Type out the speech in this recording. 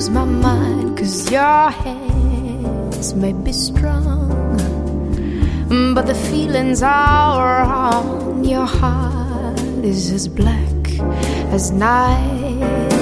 lose my mind, 'cause your hands may be strong, but the feelings are wrong. Your heart is as black as night.